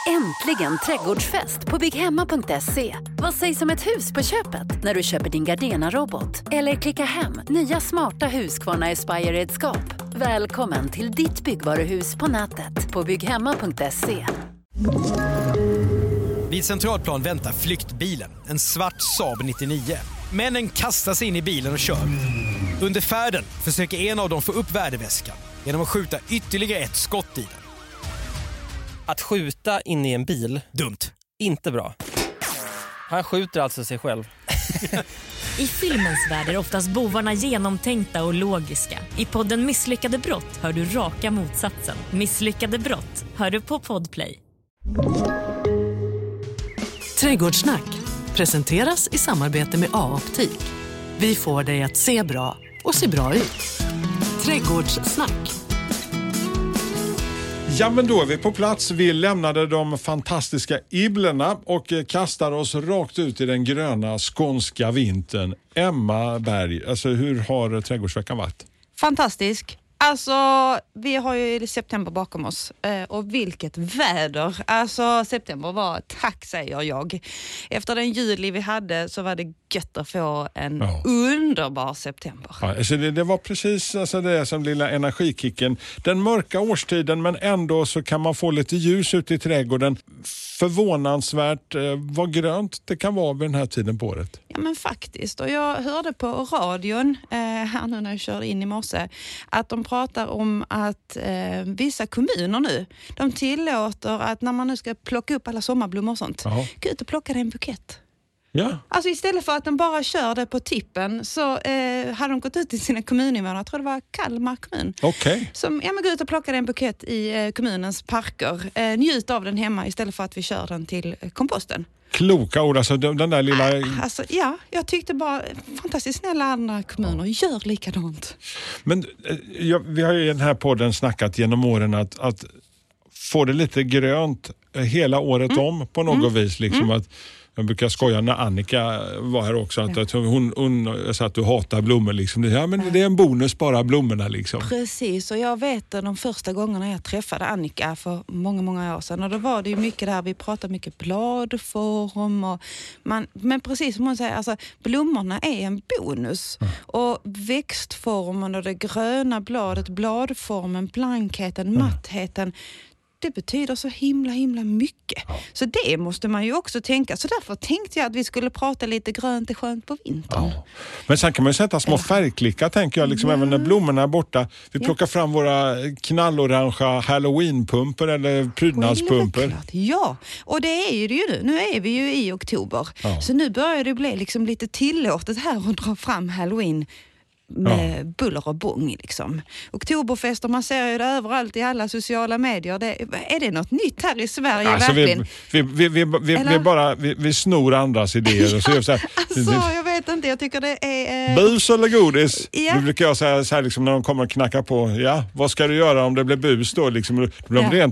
Äntligen trädgårdsfest på bygghemma.se. Vad sägs om ett hus på köpet när du köper din Gardena-robot? Eller klicka hem nya smarta Husqvarna Aspire-redskap. Välkommen till ditt byggvaruhus på nätet på bygghemma.se. Vid Centralplan väntar flyktbilen, en svart Saab 99. Männen kastar sig in i bilen och kör. Under färden försöker en av dem få upp värdeväskan genom att skjuta ytterligare ett skott i den. Att skjuta in i en bil, dumt. Inte bra. Han skjuter alltså sig själv. I filmens värld är oftast bovarna genomtänkta och logiska. I podden Misslyckade brott hör du raka motsatsen. Misslyckade brott hör du på Podplay. Trädgårdssnack presenteras i samarbete med A-optik. Vi får dig att se bra och se bra ut. Trädgårdssnack. Ja, men då är vi på plats. Vi lämnade de fantastiska Ibblerna och kastar oss rakt ut i den gröna skånska vintern. Emma Berg, alltså hur har trädgårdsveckan varit? Fantastisk. Alltså, vi har ju september bakom oss och vilket väder. Alltså, september var, tack säger jag. Efter den juli vi hade så var det gött att få en underbar september. Ja, alltså det var precis alltså det som lilla energikicken. Den mörka årstiden, men ändå så kan man få lite ljus ut i trädgården. Förvånansvärt vad grönt det kan vara vid den här tiden på året. Ja, men faktiskt. Och jag hörde på radion här nu när jag körde in i morse att de pratar om att vissa kommuner nu, de tillåter att när man nu ska plocka upp alla sommarblommor och sånt, gå ut och plocka en bukett. Ja. Alltså istället för att de bara körde på tippen så hade de gått ut till sina kommuninvånare, jag tror det var Kalmar kommun. Okej. Som gå ut och plocka en bukett i kommunens parker. Njut av den hemma istället för att vi kör den till komposten. Kloka ord, alltså den där lilla... Alltså, ja, jag tyckte bara fantastiskt snälla andra kommuner gör likadant. Men vi har ju i den här podden snackat genom åren att få det lite grönt hela året om på något vis. Liksom att jag brukar skoja när Annika var här också att hon sa att du hatar blommor liksom. Ja, men det är en bonus bara blommorna liksom. Precis, och jag vet de första gångerna jag träffade Annika för många år sedan, och då var det ju mycket där, vi pratade mycket bladform och men precis som hon säger, alltså blommorna är en bonus och växtformen och det gröna bladet, bladformen, blankheten, mattheten, det betyder så himla mycket. Ja. Så det måste man ju också tänka. Så därför tänkte jag att vi skulle prata lite grönt och skönt på vintern. Ja. Men sen kan man ju sätta små färgklickar, tänker jag, liksom även när blommorna är borta. Vi plockar fram våra knallorangea Halloween-pumper eller prydnadspumper. Ja, och det är ju det ju nu. Nu är vi ju i oktober. Ja. Så nu börjar det bli liksom lite tillåtet här att dra fram Halloween med buller och bång liksom. Oktoberfester, man ser ju det överallt i alla sociala medier. Är det något nytt här i Sverige alltså, verkligen? Vi snor andras idéer och så så här, alltså, jag vet inte, jag tycker det är bus eller godis. Ja. Det brukar jag säga så här liksom, när de kommer och knackar på. Ja, vad ska du göra om det blir bus då liksom? De blir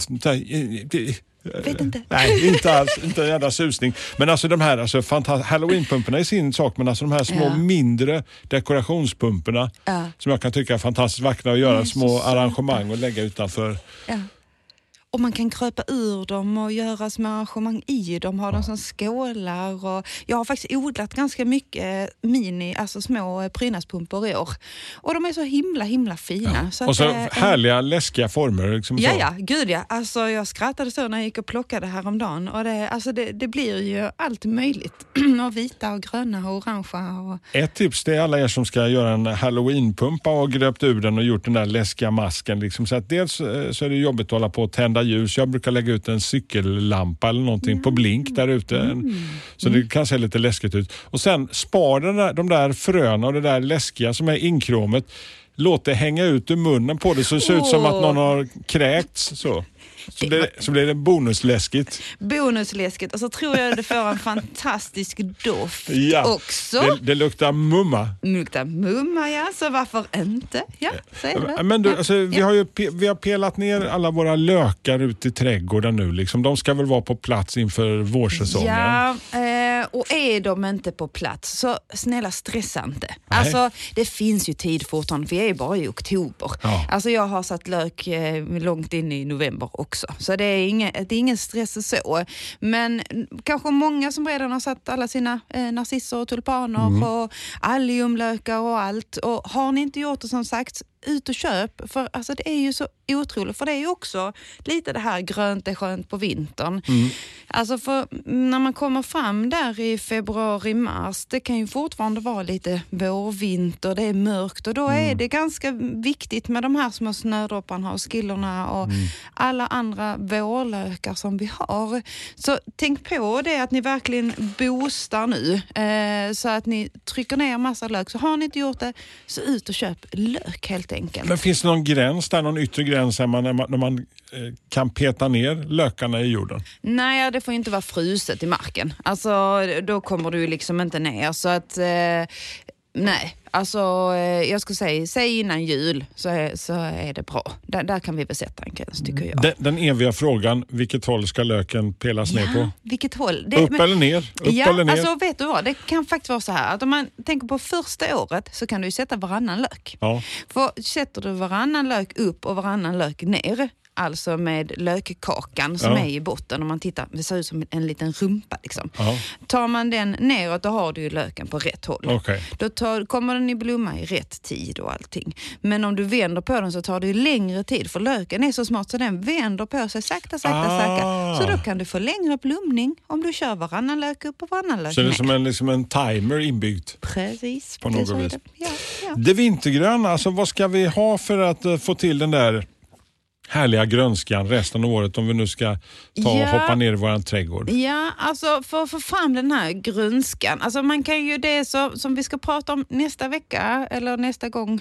vet inte. Nej, inte alls, inte en jävla susning. Men alltså de här Halloween-pumporna är sin sak, men alltså de här små mindre dekorationspumporna som jag kan tycka är fantastiskt vackra att göra små arrangemang och lägga utanför. Ja. Och man kan kröpa ur dem och göra små arrangemang i dem, ha dem som skålar. Och jag har faktiskt odlat ganska mycket alltså små prydnadspumpor i år. Och de är så himla fina. Ja. Så och så härliga, läskiga former. Liksom så. Ja, gud ja. Alltså jag skrattade så när jag gick och plockade häromdagen. Och det blir ju allt möjligt. Och vita och gröna och orangea. Och... Ett tips det är alla er som ska göra en Halloween-pumpa och gröpt ur den och gjort den där läskiga masken. Liksom. Så att dels så är det jobbigt att hålla på och tända ljus. Jag brukar lägga ut en cykellampa eller någonting på blink där ute. Så det kan se lite läskigt ut. Och sen spar de där fröna och det där läskiga som är inkromet. Låt det hänga ut ur munnen på det så det ser ut som att någon har kräkts så. Så blir det bonusläskigt. Bonusläskigt. Och så tror jag det får en fantastisk doft också. Det luktar mumma. Luktar mumma, ja. Så varför inte? Ja, säg det. Men du, alltså, vi har pelat ner alla våra lökar ute i trädgården nu. Liksom. De ska väl vara på plats inför vårsäsongen? Ja, Och är de inte på plats så snälla stressa inte. Alltså det finns ju tid fortfarande, för jag är bara i oktober. Ja. Alltså jag har satt lök långt in i november också. Så det är ingen stress så. Men kanske många som redan har satt alla sina narcisser och tulpaner och alliumlökar och allt. Och har ni inte gjort det, som sagt, ut och köp, för alltså det är ju så otroligt, för det är ju också lite det här grönt är skönt på vintern. Alltså för när man kommer fram där i februari, mars, det kan ju fortfarande vara lite vårvinter, det är mörkt, och då är det ganska viktigt med de här små snödropparna och skillorna och alla andra vårlökar som vi har. Så tänk på det, att ni verkligen boostar nu, så att ni trycker ner massa lök. Så har ni inte gjort det, så ut och köp lök helt enkelt. Men finns det någon gräns där, någon yttre gräns när man kan peta ner lökarna i jorden? Nej, det får inte vara fruset i marken. Alltså då kommer du liksom inte ner, så att nej, alltså jag skulle säga innan jul så är det bra. Där kan vi besätta en gräns, tycker jag. Den eviga frågan, vilket håll ska löken pelas ner på? Vilket håll? Upp eller ner? Eller ner? Alltså vet du vad, det kan faktiskt vara så här att om man tänker på första året så kan du ju sätta varannan lök. Ja. För sätter du varannan lök upp och varannan lök ner, alltså med lökkakan som är i botten, om man tittar, det ser ut som en liten rumpa liksom. Tar man den neråt, då har du ju löken på rätt håll. Okay. Då kommer den i blomma i rätt tid och allting. Men om du vänder på den så tar det ju längre tid, för löken är så smart så den vänder på sig sakta. Så då kan du få längre blomning om du kör varannan lök upp och varannan lök ner. Så det är som en timer inbyggt. Precis. På något vis. Ja. Det vintergröna, alltså vad ska vi ha för att få till den där härliga grönskan resten av året, om vi nu ska och hoppa ner i våran trädgård? Ja, alltså för att få fram den här grönskan, alltså man kan ju det som vi ska prata om nästa vecka eller nästa gång,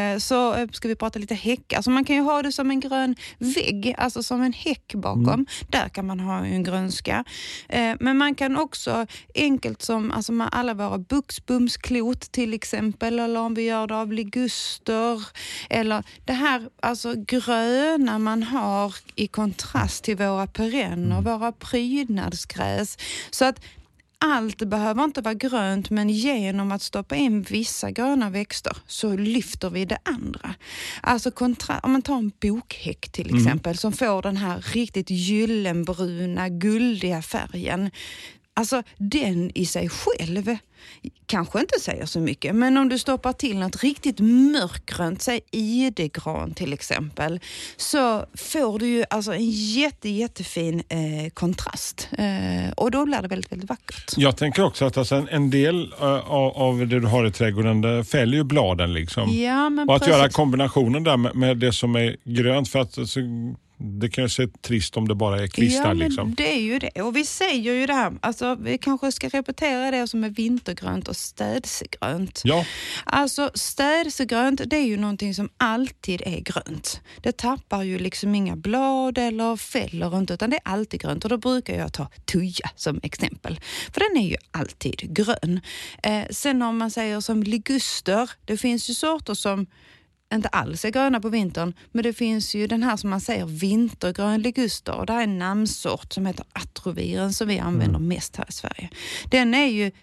så ska vi prata lite häck. Alltså man kan ju ha det som en grön vägg, alltså som en häck bakom. Där kan man ha en grönska. Men man kan också enkelt som alltså med alla våra buxbumsklot till exempel, eller om vi gör det av liguster, eller det här alltså gröna man har i kontrast till våra perenner, våra prydnadsgräs. Så att allt behöver inte vara grönt, men genom att stoppa in vissa gröna växter så lyfter vi det andra. Alltså om man tar en bokhäck till exempel som får den här riktigt gyllenbruna, guldiga färgen. Alltså den i sig själv kanske inte säger så mycket, men om du stoppar till något riktigt mörkgrönt, säg idegran till exempel, så får du ju alltså en jättefin kontrast. Och då blir det väldigt, väldigt vackert. Jag tänker också att alltså en del av det du har i trädgården, det fäller ju bladen liksom. Ja, men och att göra kombinationen där med det som är grönt, för att alltså, det kan ju se trist om det bara är kvistar. Ja, men liksom. Det är ju det. Och vi säger ju det här, alltså vi kanske ska repetera det som är vintergrönt och städsegrönt. Ja. Alltså städsegrönt, det är ju någonting som alltid är grönt. Det tappar ju liksom inga blad eller fäller inte, utan det är alltid grönt. Och då brukar jag ta tuja som exempel. För den är ju alltid grön. Sen om man säger som liguster, det finns ju sorter som inte alls är gröna på vintern, men det finns ju den här som man säger vintergrön liguster, och det är en namnsort som heter atroviren som vi använder mest här i Sverige. Den är ju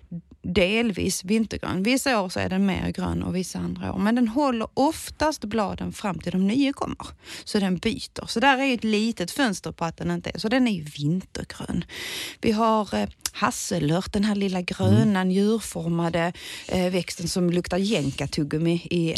delvis vintergrön. Vissa år så är den mer grön och vissa andra år. Men den håller oftast bladen fram till de nya kommer. Så den byter. Så där är ju ett litet fönster på att den inte är. Så den är ju vintergrön. Vi har hasselört, den här lilla gröna njurformade växten som luktar jänka-tuggummi i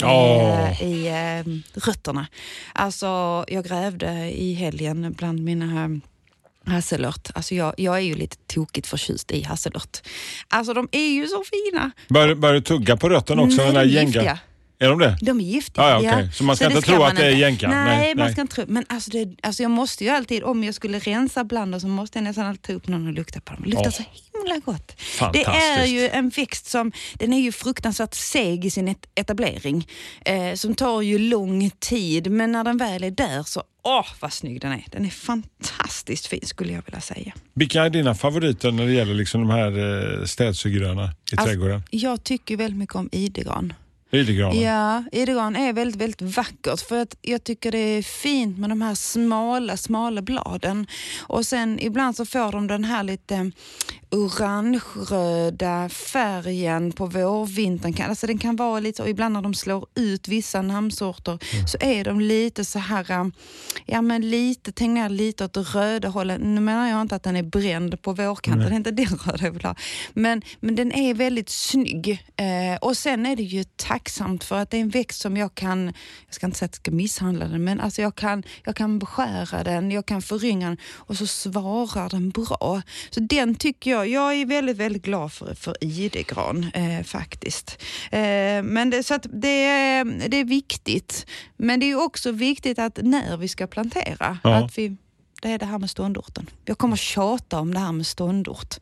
rötterna. Alltså jag grävde i helgen bland mina hasselört. Alltså jag är ju lite tokigt förtjust i hasselört. Alltså de är ju så fina. Bör du tugga på rötterna också? Nej, de är giftiga. Är de det? De är giftiga. Ah, okay. Så man ska inte tro att det är jänka? Nej, man ska inte tro. Men alltså jag måste ju alltid, om jag skulle rensa bland så måste jag nästan alltid ta upp någon och lukta på dem. Det luktar så himla gott. Det är ju en växt som, den är ju fruktansvärt seg i sin etablering. Som tar ju lång tid. Men när den väl är där så, vad snygg den är. Den är fantastiskt fin skulle jag vilja säga. Vilka är dina favoriter när det gäller liksom de här städsegröna i trädgården? Jag tycker väldigt mycket om idegran. Idegranen. Ja, idegran är väldigt, väldigt vackert, för att jag tycker det är fint med de här smala bladen. Och sen ibland så får de den här lite orange-röda färgen på vårvintern. Alltså den kan vara lite, och ibland när de slår ut vissa namnsorter så är de lite så här, ja men lite, tänk ner lite åt det röda hållet. Nu menar jag inte att den är bränd på vårkanten, det är inte den röda jag vill ha. Men den är väldigt snygg. Och sen är det ju tacksamt för att det är en växt som jag ska inte säga att jag ska misshandla den, men alltså jag kan beskära den, jag kan förynga den och så svarar den bra. Så den tycker jag är väldigt, väldigt glad för idegran faktiskt. Men så att det är viktigt. Men det är också viktigt att när vi ska plantera, att det är det här med ståndorten. Jag kommer tjata om det här med ståndort.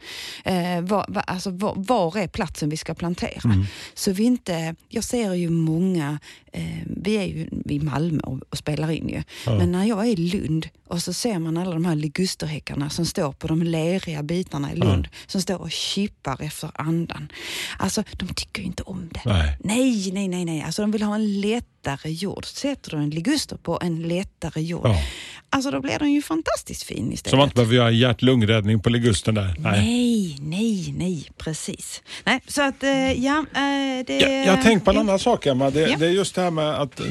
Var är platsen vi ska plantera? Så jag ser ju många, vi är ju i Malmö och spelar in ju. Men när jag är i Lund och så ser man alla de här ligusterhäckarna som står på de leriga bitarna i Lund, som står och kippar efter andan. Alltså, de tycker ju inte om det. Nej. Alltså, de vill ha en lättare jord. Sätter du en liguster på en lättare jord. Alltså, då blir den ju fantastiskt fin istället. Så man inte behöver göra hjärt-lungräddning på ligusten där? Nej, precis. Nej, så att, Jag har tänkt på en annan sak, Emma. Det är just det här med att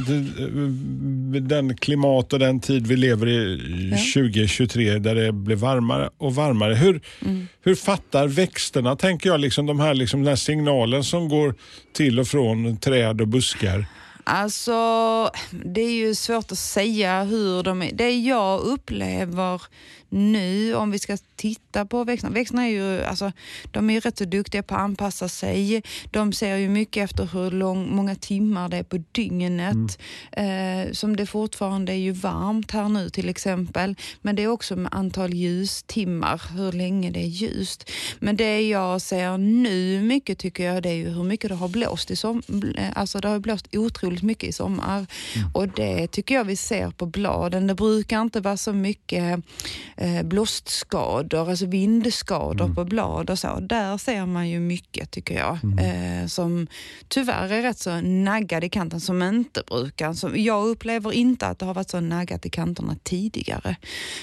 den klimat och den tid vi lever i 2023 där det blir varmare och varmare. Hur fattar växterna, tänker jag, liksom den här signalen som går till och från träd och buskar? Alltså, det är ju svårt att säga hur de är. Det jag upplever nu, om vi ska titta på växterna är ju, alltså, de är ju rätt så duktiga på att anpassa sig. De ser ju mycket efter hur många timmar det är på dygnet. Som det fortfarande är ju varmt här nu till exempel. Men det är också med antal ljustimmar, hur länge det är ljust. Men det jag ser nu mycket, tycker jag, det är ju hur mycket det har blåst i alltså det har blåst otroligt mycket i sommar. Och det tycker jag vi ser på bladen. Det brukar inte vara så mycket blåstskador, alltså vindskador på blad och så. Där ser man ju mycket, tycker jag, som tyvärr är rätt så naggad i kanten, som inte brukar. Så jag upplever inte att det har varit så naggat i kanterna tidigare.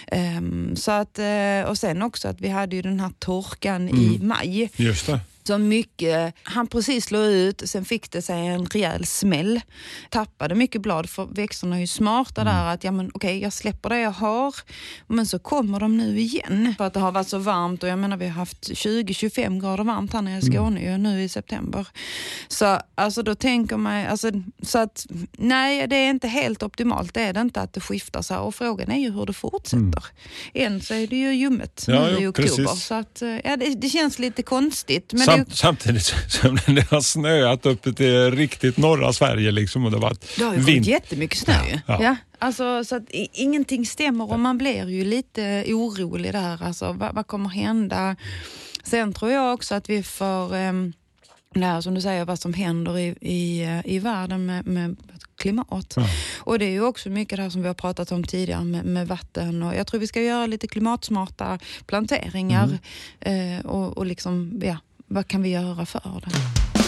Så att, och sen också att vi hade ju den här torkan i maj. Just det. Så mycket, han precis slog ut, sen fick det sig en rejäl smäll. Tappade mycket blad, för växterna är ju smarta där att jag släpper det jag har, men så kommer de nu igen. För att det har varit så varmt, och jag menar vi har haft 20-25 grader varmt här nere i Skåne ju, nu i september. Så alltså då tänker man, alltså, så att nej, det är inte helt optimalt, det är det inte att det skiftar så här, och frågan är ju hur det fortsätter. Än så är det ju ljummet nu i oktober. Precis. Så att det känns lite konstigt. Men samtidigt som det har snöat upp till riktigt norra Sverige liksom, och det har ju varit jättemycket snö. Ja. Alltså, så att ingenting stämmer, och man blir ju lite orolig där. Alltså, vad kommer hända? Sen tror jag också att vi får lära, som du säger, vad som händer i världen med klimat. Och det är ju också mycket det här som vi har pratat om tidigare med vatten, och jag tror vi ska göra lite klimatsmarta planteringar och liksom, vad kan vi göra för det?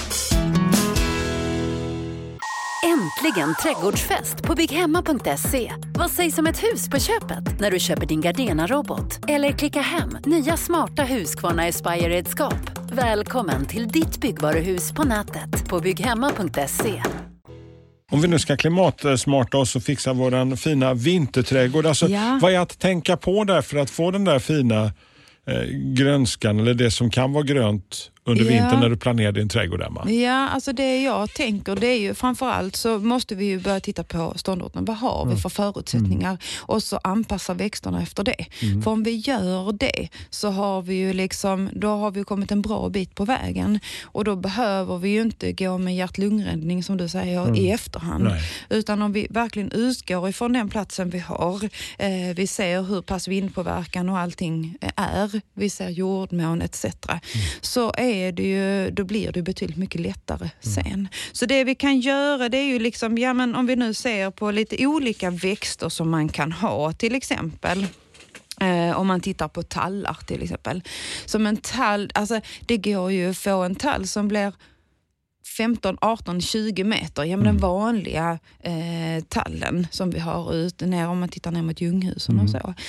Äntligen trädgårdsfest på BigHemma.se. Vad sägs om ett hus på köpet när du köper din Gardena-robot? Eller klicka hem nya smarta Husqvarna Aspire-redskap. Välkommen till ditt byggvaruhus på nätet på BigHemma.se. Om vi nu ska klimatsmarta oss och fixa våran fina vinterträdgård. Alltså, vad är att tänka på där för att få den där fina grönskan, eller det som kan vara grönt under vintern när du planerar din trädgård, Emma? Ja, alltså det jag tänker, det är ju framförallt så måste vi ju börja titta på ståndorten. Vad har vi för förutsättningar? Och så anpassa växterna efter det. För om vi gör det så har vi ju då har vi kommit en bra bit på vägen. Och då behöver vi ju inte gå med hjärt-lungräddning, som du säger, i efterhand. Nej. Utan om vi verkligen utgår ifrån den platsen vi har, vi ser hur pass vindpåverkan och allting är, vi ser jordmån etc. Så då blir det betydligt mycket lättare sen. Så det vi kan göra, det är ju liksom, men om vi nu ser på lite olika växter som man kan ha, till exempel om man tittar på tallar till exempel. Som en tall, alltså det går ju att få en tall som blir 15, 18, 20 meter. Ja, men den vanliga tallen som vi har ute ner, om man tittar ner mot Ljunghusen och så.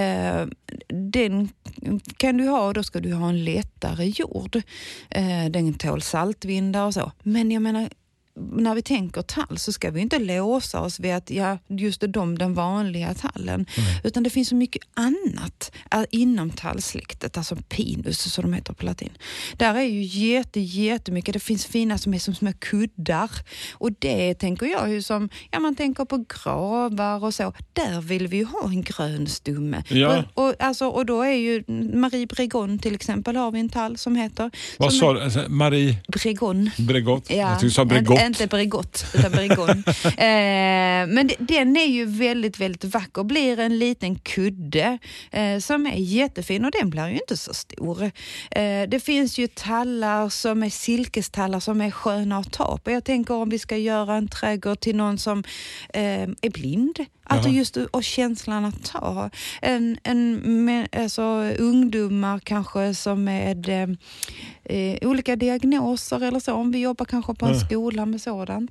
Den kan du ha, då ska du ha en lättare jord. Den tål saltvindar och så. Men jag menar, när vi tänker tall så ska vi inte låsa oss vid att just den vanliga tallen. Utan det finns så mycket annat inom tallsläktet, alltså pinus som de heter på latin. Där är ju jättemycket. Det finns fina som är som små kuddar. Och det tänker jag ju som, man tänker på gravar och så. Där vill vi ju ha en grön stumme. Ja. Och då är ju Marie Bregon till exempel, har vi en tall som heter. Vad sa du? Alltså, Marie Bregon? Ja, jag tycker du sa Bregot. Inte Bregott, utan Bregon. Men den är ju väldigt, väldigt vacker. Blir en liten kudde som är jättefin, och den blir ju inte så stor. Det finns ju tallar som är silkestallar som är sköna att ta på. Jag tänker om vi ska göra en trädgård till någon som är blind. Alltså just och känslan att ta. Alltså ungdomar kanske som med olika diagnoser eller så. Om vi jobbar kanske på en skola med sådant.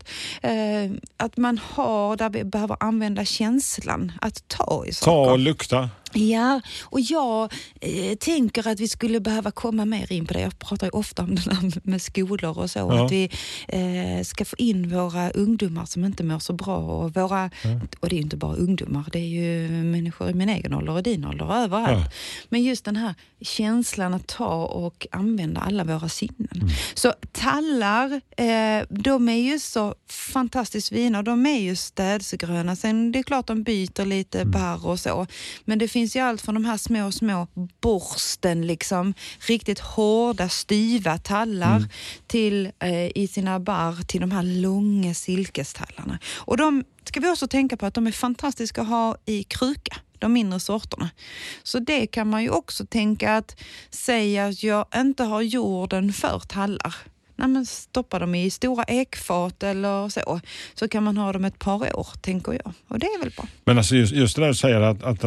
Att man har, där vi behöver använda känslan att ta i saker. Ta och lukta. Ja, och jag tänker att vi skulle behöva komma mer in på det. Jag pratar ju ofta om det där med skolor och så. Att vi ska få in våra ungdomar som inte mår så bra. Och det är ju inte bara ungdomar, det är ju människor i min egen ålder och din ålder överallt. Ja. Men just den här känslan att ta och använda alla våra sinnen. Så tallar, de är ju så fantastiskt fina och de är ju städsgröna. Sen det är klart de byter lite barr och så. Men det finns ju allt från de här små borsten, liksom riktigt hårda, styva tallar till i sina barr till de här långa silkestallarna. Och de ska vi också tänka på att de är fantastiska att ha i kruka, de mindre sorterna. Så det kan man ju också tänka att säga att jag inte har jorden för tallar. Nej, men stoppa dem i stora ekfat eller så kan man ha dem ett par år, tänker jag. Och det är väl bra. Men alltså just det där du säger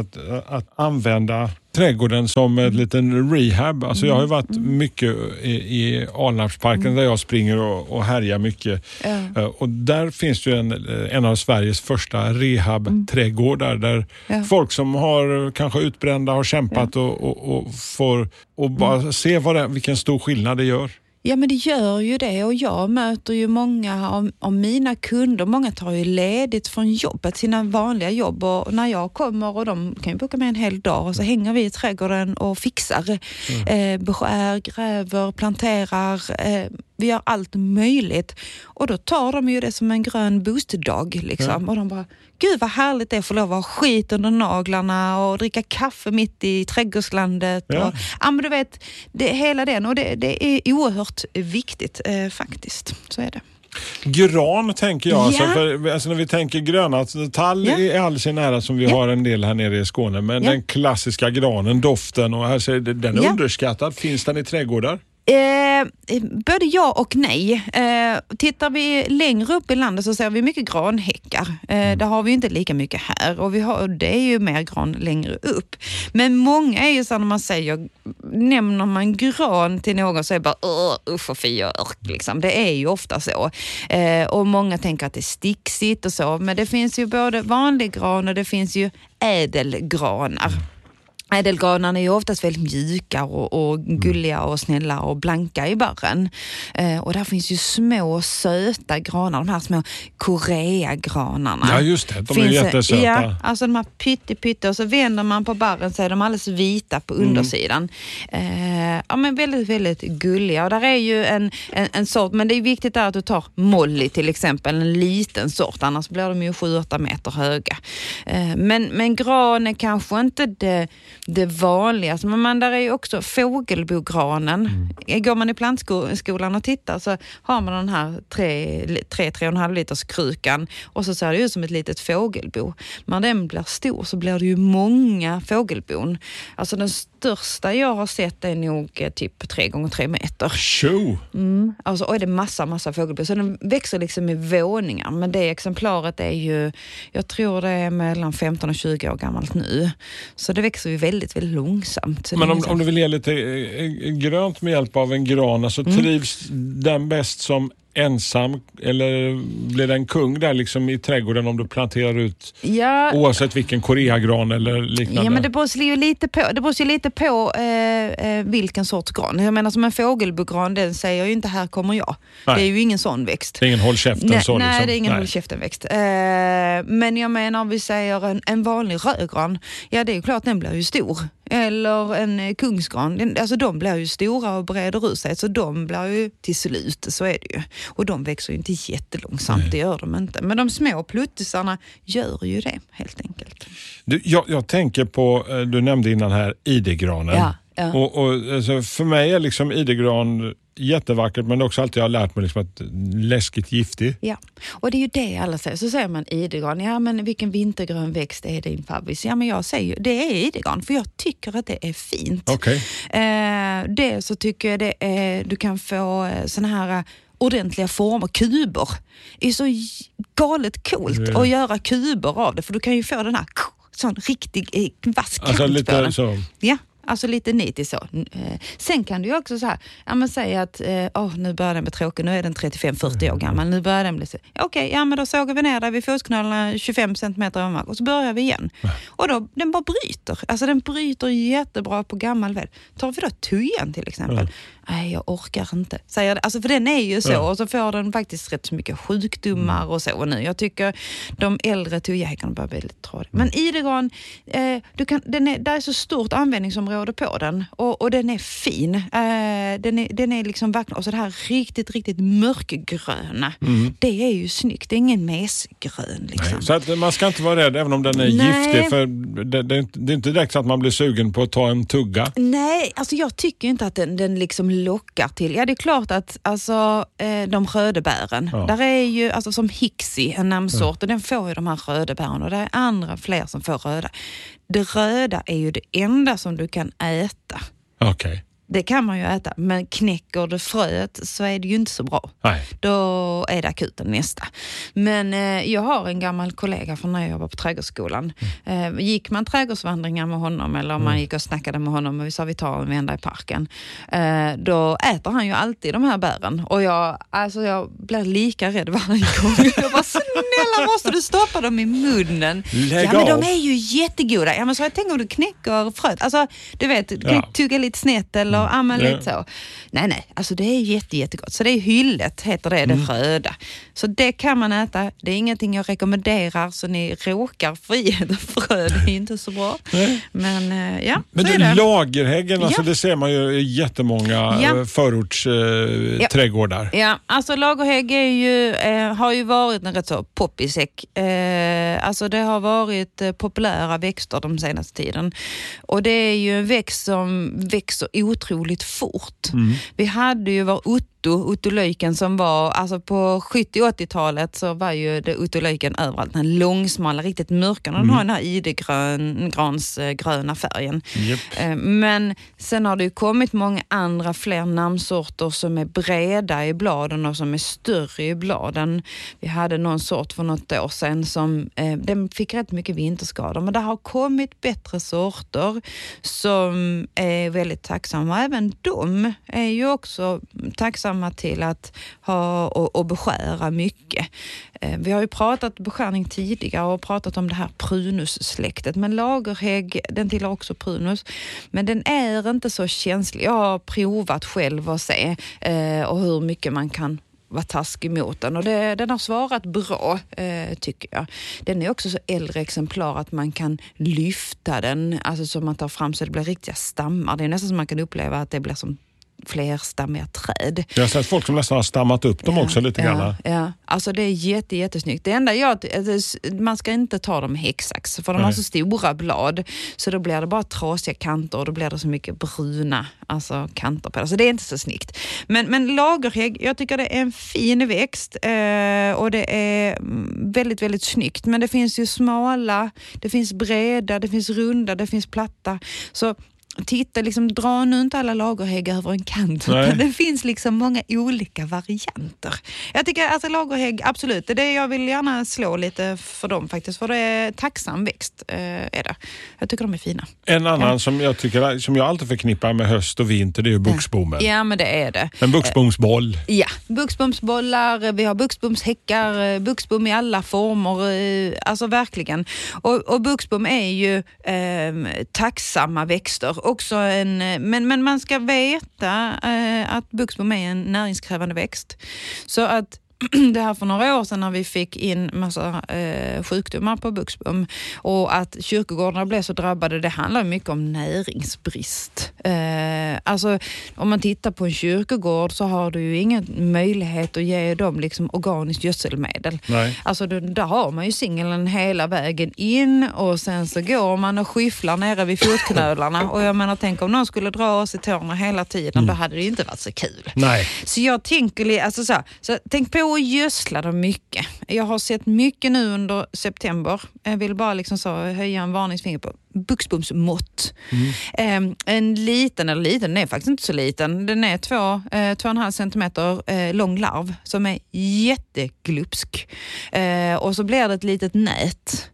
att använda trädgården som en liten rehab. Alltså jag har ju varit mycket i Alnarpsparken där jag springer och härjar mycket. Och där finns ju en av Sveriges första rehab-trädgårdar där folk som har kanske utbrända har kämpat och får bara se vilken stor skillnad det gör. Ja, men det gör ju det, och jag möter ju många av mina kunder. Många tar ju ledigt från jobbet, sina vanliga jobb, och när jag kommer och de kan ju boka med en hel dag och så hänger vi i trädgården och fixar, beskär, gräver, planterar, vi gör allt möjligt. Och då tar de ju det som en grön boostdag liksom. Och de bara, gud vad härligt det är att få lov att ha skit under naglarna och dricka kaffe mitt i trädgårdslandet. Men du vet, hela den, och det är oerhört viktigt faktiskt. Så är det. Gran tänker jag, alltså när vi tänker gröna, tall är alldeles nära som vi har en del här nere i Skåne, men den klassiska granen, doften, och här säger den är underskattad. Finns den i trädgårdar? Både ja och nej. Tittar vi längre upp i landet så ser vi mycket granhäckar. Där har vi inte lika mycket här, och det är ju mer gran längre upp. Men många är ju så när man nämner man gran till någon så är det bara usch och fy och örk liksom. Det är ju ofta så. Och många tänker att det är sticksigt och så, men det finns ju både vanlig gran och det finns ju ädelgranar. Ädelgranarna är ju oftast väldigt mjuka och gulliga och snälla och blanka i barren. Och där finns ju små söta granar, de här små Koreagranarna. Ja just det, de är jättesöta. Ja, alltså de här pytte och så vänder man på barren så är de alldeles vita på undersidan. Men väldigt, väldigt gulliga. Och där är ju en sort, men det är viktigt att du tar Molly till exempel, en liten sort, annars blir de ju 7-8 meter höga. Men gran är kanske inte det vanligaste, men där är ju också fågelbogranen. Går man i plantskolan och tittar så har man den här 3,5 liters krukan och så ser det ut som ett litet fågelbo. När den blir stor så blir det ju många fågelbon. Alltså den största jag har sett är nog typ 3x3 meter. Show! Alltså, och är det massa fågelbon. Så den växer liksom i våningar. Men det exemplaret är ju, jag tror det är mellan 15 och 20 år gammalt nu. Så det växer ju väldigt, väldigt långsamt. Men om du vill ge lite grönt med hjälp av en gran, så trivs den bäst som ensam eller blir det en kung där liksom i trädgården om du planterar ut oavsett vilken koreagran eller liknande? Ja, men det beror ju lite på vilken sorts gran. Jag menar som en fågelbogran, den säger ju inte här kommer jag. Nej. Det är ju ingen sån växt. Det är ingen håll käften nej, så liksom. Nej, det är ingen håll käften växt. Men jag menar om vi säger en vanlig rödgran, ja det är ju klart den blir ju stor. Eller en kungsgran, alltså de blir ju stora och breder ut sig, så de blir ju till slut, så är det ju. Och de växer ju inte jättelångsamt, det gör de inte. Men de små pluttisarna gör ju det, helt enkelt. Du, jag tänker på, du nämnde innan här idegranen. Ja. Och alltså, för mig är liksom idegran jättevackert, men också alltid jag har lärt mig liksom att läskigt giftig. Ja, och det är ju det alla säger. Så säger man idegran. Ja, men vilken vintergrön växt är din favorit? Ja, men jag säger ju, det är idegran, för jag tycker att det är fint. Okej. Det så tycker jag det är, du kan få såna här ordentliga former, kuber. Det är så galet coolt att göra kuber av det, för du kan ju få den här sån riktig vass kant alltså lite på den. Så. Ja. Alltså lite nitigt så. Sen kan du ju också så här, ja men säga att nu börjar den bli tråkig, nu är den 35-40 år gammal, nu börjar den bli så. Okej, ja men då sågar vi ner där vid fotknölarna 25 cm av mark och så börjar vi igen. Och då, den bara bryter. Alltså den bryter jättebra på gammal ved. Tar vi då tujan till exempel. Nej, jag orkar inte. Säger det. Alltså för den är ju så, och så får den faktiskt rätt så mycket sjukdomar och så nu. Jag tycker de äldre tujahäckarna börjar bli lite trådiga. Men idegran, där är så stort användningsområde på den, och den är fin. Den är liksom verkligen, och så det här riktigt, riktigt mörkgröna. Det är ju snyggt. Det är ingen mesgrön liksom. Nej, så att man ska inte vara rädd även om den är giftig, för det är inte direkt så att man blir sugen på att ta en tugga. Nej, alltså jag tycker inte att den liksom lockar till. Ja, det är klart att alltså, de rödebären, där är ju alltså som Hixi, en namnsort, och den får ju de här rödebären, och det är fler som får röda. Det röda är ju det enda som du kan äta. Okej. Det kan man ju äta, men knäcker det fröet så är det ju inte så bra. Nej. Då är det akuten nästa. Men jag har en gammal kollega från när jag jobbade på trädgårdsskolan. Gick man trädgårdsvandringar med honom, eller om man gick och snackade med honom och vi sa vi tar en vända i parken, då äter han ju alltid de här bären. Och jag blir lika rädd varje gång. Jag bara, snälla måste du stoppa dem i munnen? Lägg men av. de är ju jättegoda. Ja, men så jag tänker om du knäcker fröet. Alltså, du vet, tugga lite snett eller lite så. Nej, alltså det är jättegott. Så det är hyllet, heter det röda. Så det kan man äta. Det är ingenting jag rekommenderar, så ni råkar få i ett frö. Det är inte så bra. Men men så du, är det. Lagerhäggen, alltså det ser man ju i jättemånga förortsträdgårdar. Ja, alltså lagerhägg är ju, har ju varit en rätt så poppisäck. Alltså det har varit populära växter de senaste tiden. Och det är ju en växt som växer otroligt fort. Vi hade ju vår uttolöjken som var, alltså på 70-80-talet så var ju det uttolöjken överallt, den långsmala, riktigt mörka, och den har den här idegransgröna färgen. Men sen har det ju kommit många andra fler namnsorter som är breda i bladen och som är större i bladen. Vi hade någon sort för något år sedan som den fick rätt mycket vinterskador, men det har kommit bättre sorter som är väldigt tacksamma. Även de är ju också tacksamma till att ha och beskära mycket. Vi har ju pratat beskärning tidigare och pratat om det här prunussläktet, men lagerhägg, den tillhör också prunus, men den är inte så känslig. Jag har provat själv att se och hur mycket man kan vara taskig mot den, och den har svarat bra, tycker jag. Den är också så äldre exemplar att man kan lyfta den, alltså så man tar fram så det blir riktiga stammar. Det är nästan som man kan uppleva att det blir som flerstammiga träd. Jag har sett folk som nästan har stammat upp dem också lite grann. Ja, alltså det är jättesnyggt. Det enda man ska inte ta dem med häcksax, för de har så stora blad, så då blir det bara trasiga kanter och då blir det så mycket bruna kanter på det. Så det är inte så snyggt. Men lagerhägg, jag tycker det är en fin växt och det är väldigt, väldigt snyggt. Men det finns ju smala, det finns breda, det finns runda, det finns platta. Så titta, liksom, dra nu inte alla lagerhägg över en kant. Det finns liksom många olika varianter. Jag tycker alltså lagerhägg, absolut, det är det jag vill gärna slå lite för dem faktiskt. För det är tacksam växt, är det. Jag tycker de är fina. En annan som jag alltid förknippar med höst och vinter, det är ju buxbommen. Ja, men det är det. En buxbomsboll. Ja, buxbomsbollar, vi har buxbomshäckar, buxbom i alla former, alltså verkligen. Och buxbom är ju tacksamma växter. Också men man ska veta att buxbom är en näringskrävande växt. Så att det här för några år sedan när vi fick in massa sjukdomar på buxbom och att kyrkogårdarna blev så drabbade, det handlar mycket om näringsbrist. Alltså om man tittar på en kyrkogård så har du ju ingen möjlighet att ge dem liksom organiskt gödselmedel. Nej. Alltså där har man ju singeln hela vägen in och sen så går man och skyfflar nere vid fotknölarna och jag menar, tänk om någon skulle dra oss i tårna hela tiden, då hade det ju inte varit så kul. Nej. Så jag tänker, alltså så tänk på att gödsla dem mycket. Jag har sett mycket nu under september. Jag vill bara liksom så höja en varningsfinger på buxbomsmått. En liten, den är faktiskt inte så liten. Den är 2,5 centimeter lång larv som är jätteglupsk. Och så blir det ett litet nät.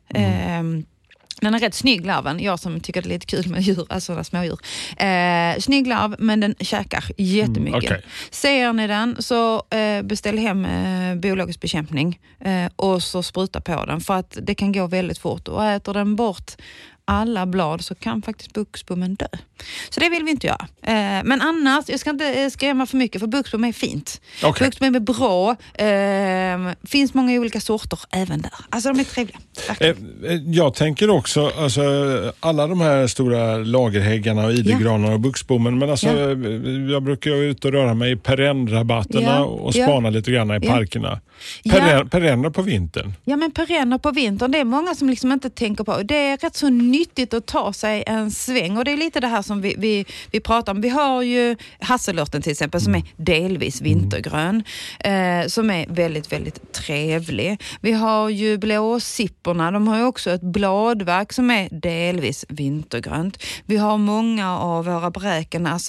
Den är rätt snygg larven. Jag som tycker det är lite kul med djur, alltså smådjur. Snygg larv, men den käkar jättemycket. Okay. Ser ni den så beställ hem biologisk bekämpning och så spruta på den. För att det kan gå väldigt fort. Och äter den bort alla blad så kan faktiskt buxbommen dö. Så det vill vi inte göra. Men annars, jag ska inte skrämma för mycket för buxbom är fint. Okay. Buxbom är bra. Finns många olika sorter även där. Alltså de är trevliga. Jag tänker också, alltså, alla de här stora lagerhäggarna och idegranarna och buxbommen, men alltså, jag brukar ju ut och röra mig i perennrabatterna och spana lite grann i parkerna. Perenner på vintern. Ja, men perenner på vintern, det är många som liksom inte tänker på. Det är rätt så nyttigt att ta sig en sväng och det är lite det här som vi pratar om. Vi har ju hasselörten till exempel som är delvis vintergrön, som är väldigt, väldigt trevlig. Vi har ju blåsipporna, de har ju också ett bladverk som är delvis vintergrönt. Vi har många av våra bräken, alltså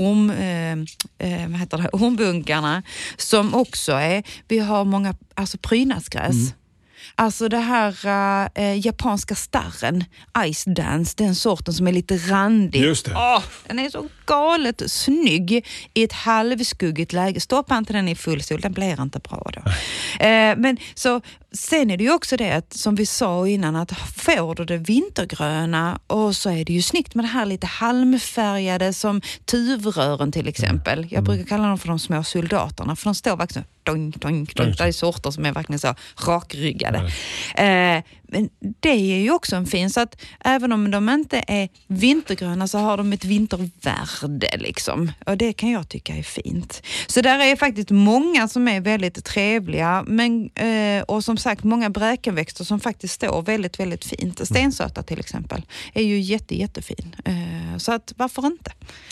ormbunkarna som också är, vi har många, alltså prydnadsgräs. Alltså det här japanska starren, Ice Dance, den sorten som är lite randig. Just det. Den är så galet snygg i ett halvskuggigt läge. Stoppa inte den i full sol, den blir inte bra då. Men så sen är det ju också det att, som vi sa innan, att får du det vintergröna och så är det ju snyggt med det här lite halmfärgade som tuvrören till exempel. Jag brukar kalla dem för de små soldaterna, för de står verkligen det är sorter som är verkligen så rakryggade. Men det är ju också en fin, så att även om de inte är vintergröna så har de ett vintervärde liksom. Och det kan jag tycka är fint. Så där är faktiskt många som är väldigt trevliga, men och som sagt många bräkenväxter som faktiskt står väldigt, väldigt fint. Stensöta till exempel är ju jättefin. Så att varför inte?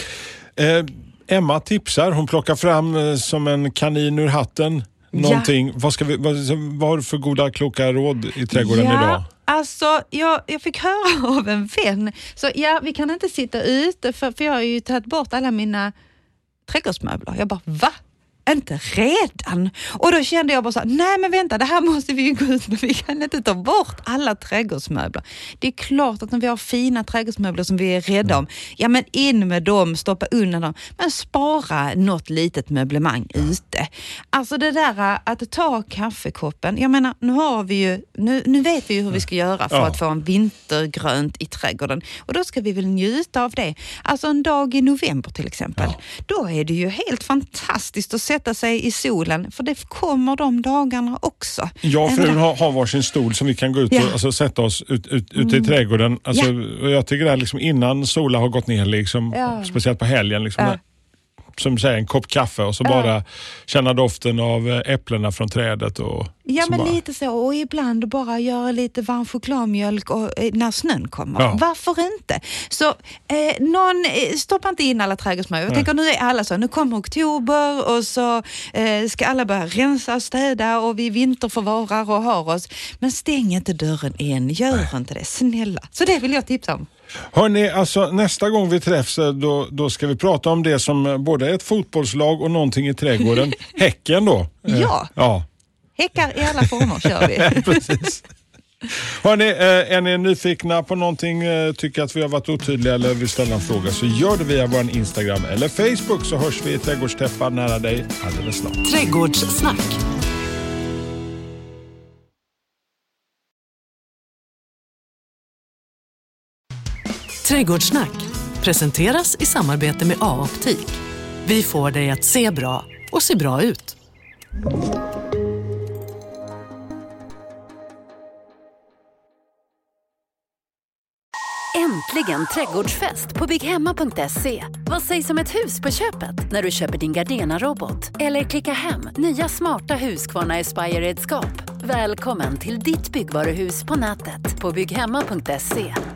Emma tipsar, hon plockar fram som en kanin ur hatten någonting. Ja. Vad har du för goda kloka råd i trädgården idag? Alltså, jag fick höra av en vän. Så vi kan inte sitta ute för jag har ju tagit bort alla mina trädgårdsmöbler. Jag bara, va? Inte redan? Och då kände jag bara så här, nej men vänta, det här måste vi ju gå ut med. Vi kan inte ta bort alla trädgårdsmöbler. Det är klart att när vi har fina trädgårdsmöbler som vi är rädda om, ja men in med dem, stoppa undan dem, men spara något litet möblemang ute. Alltså det där att ta kaffekoppen, jag menar, nu har vi ju, nu vet vi ju hur vi ska göra för att få en vintergrönt i trädgården. Och då ska vi väl njuta av det. Alltså en dag i november till exempel. Då är det ju helt fantastiskt att sätta sig i solen, för det kommer de dagarna också. Jag och frun har varsin stol som vi kan gå ut och alltså, sätta oss ute i trädgården. Alltså, jag tycker det är liksom innan solen har gått ner, liksom, speciellt på helgen, liksom, som säger en kopp kaffe och så bara känna doften av äpplena från trädet. Och men bara lite så, och ibland bara göra lite varm chokladmjölk och, när snön kommer. Varför inte? Så någon stoppar inte in alla trädgårdsmöbler. Jag tänker, nu är alla så, nu kommer oktober och så ska alla börja rensa och städa och vi vinterförvarar och har oss. Men stäng inte dörren än, gör inte det, snälla. Så det vill jag tipsa om. Hörrni, alltså nästa gång vi träffs då ska vi prata om det som både är ett fotbollslag och någonting i trädgården. Häcken då. Ja. Häckar i alla former kör vi. Precis. Hörrni, är ni nyfikna på någonting, tycker att vi har varit otydliga eller vill ställa en fråga, så gör det via vår Instagram eller Facebook, så hörs vi i Trädgårdstäppar nära dig alldeles snart. Trädgårdssnack. Trädgårdssnack presenteras i samarbete med A-optik. Vi får dig att se bra och se bra ut. Äntligen trädgårdsfest på bygghemma.se. Vad sägs om ett hus på köpet när du köper din Gardena-robot? Eller klicka hem nya smarta Husqvarna Aspire-redskap. Välkommen till ditt byggvaruhus på nätet på bygghemma.se.